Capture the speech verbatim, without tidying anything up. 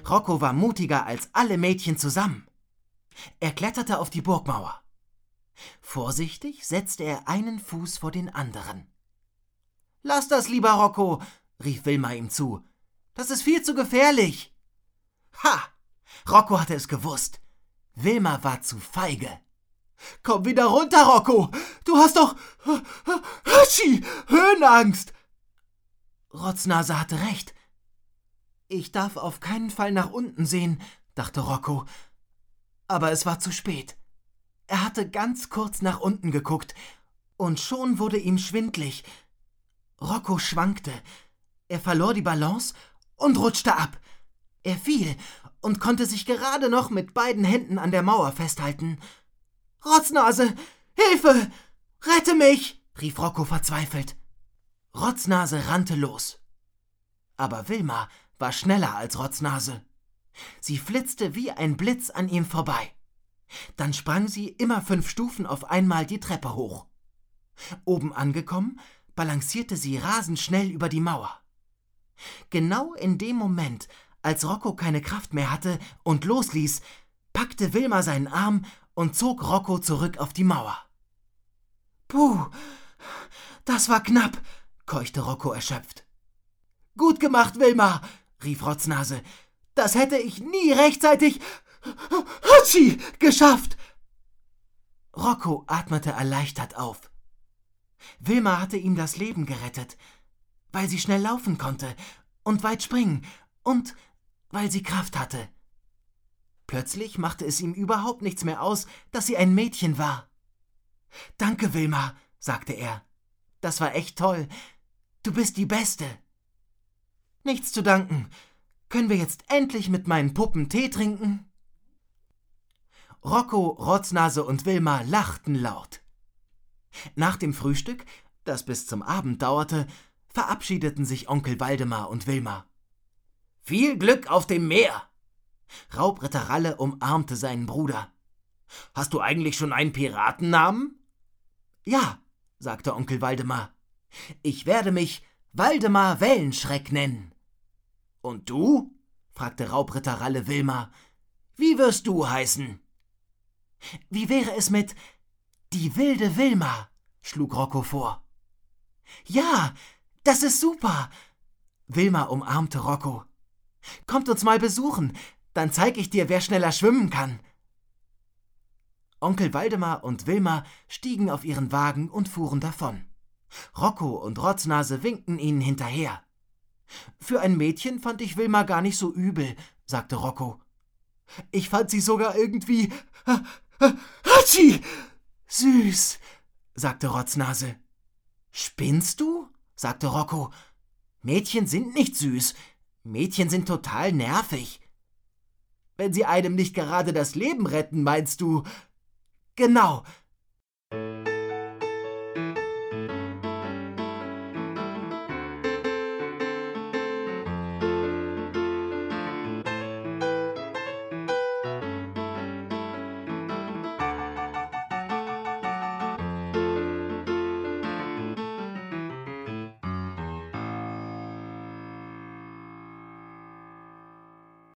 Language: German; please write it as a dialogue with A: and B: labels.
A: Rocco war mutiger als alle Mädchen zusammen. Er kletterte auf die Burgmauer. Vorsichtig setzte er einen Fuß vor den anderen. »Lass das, lieber Rocco«, rief Wilma ihm zu. »Das ist viel zu gefährlich.« Ha! Rocco hatte es gewusst. Wilma war zu feige. »Komm wieder runter, Rocco! Du hast doch Hatschi, Höhenangst!« Rotznase hatte recht. »Ich darf auf keinen Fall nach unten sehen«, dachte Rocco. Aber es war zu spät. Er hatte ganz kurz nach unten geguckt, und schon wurde ihm schwindlig. Rocco schwankte. Er verlor die Balance und rutschte ab. Er fiel und konnte sich gerade noch mit beiden Händen an der Mauer festhalten. »Rotznase! Hilfe! Rette mich!« rief Rocco verzweifelt. Rotznase rannte los. Aber Wilma war schneller als Rotznase. Sie flitzte wie ein Blitz an ihm vorbei. Dann sprang sie immer fünf Stufen auf einmal die Treppe hoch. Oben angekommen, balancierte sie rasend schnell über die Mauer. Genau in dem Moment, als Rocco keine Kraft mehr hatte und losließ, packte Wilma seinen Arm und zog Rocco zurück auf die Mauer. »Puh, das war knapp«, keuchte Rocco erschöpft. »Gut gemacht, Wilma«, rief Rotznase. »Das hätte ich nie rechtzeitig Hatschi geschafft!« Rocco atmete erleichtert auf. Wilma hatte ihm das Leben gerettet, weil sie schnell laufen konnte und weit springen und weil sie Kraft hatte. Plötzlich machte es ihm überhaupt nichts mehr aus, dass sie ein Mädchen war. »Danke, Wilma«, sagte er. »Das war echt toll. Du bist die Beste.« »Nichts zu danken. Können wir jetzt endlich mit meinen Puppen Tee trinken?« Rocco, Rotznase und Wilma lachten laut. Nach dem Frühstück, das bis zum Abend dauerte, verabschiedeten sich Onkel Waldemar und Wilma. »Viel Glück auf dem Meer!« Raubritter Ralle umarmte seinen Bruder. »Hast du eigentlich schon einen Piratennamen?« »Ja«, sagte Onkel Waldemar. »Ich werde mich Waldemar Wellenschreck nennen.« »Und du?« fragte Raubritter Ralle Wilma. »Wie wirst du heißen?« »Wie wäre es mit die wilde Wilma?«, schlug Rocco vor. »Ja, das ist super!« Wilma umarmte Rocco. »Kommt uns mal besuchen, dann zeig ich dir, wer schneller schwimmen kann.« Onkel Waldemar und Wilma stiegen auf ihren Wagen und fuhren davon. Rocco und Rotznase winkten ihnen hinterher. »Für ein Mädchen fand ich Wilma gar nicht so übel«, sagte Rocco. »Ich fand sie sogar irgendwie Hatschi süß«, sagte Rotznase. »Spinnst du?«, sagte Rocco. »Mädchen sind nicht süß. Mädchen sind total nervig.« »Wenn sie einem nicht gerade das Leben retten, meinst du?« »Genau«,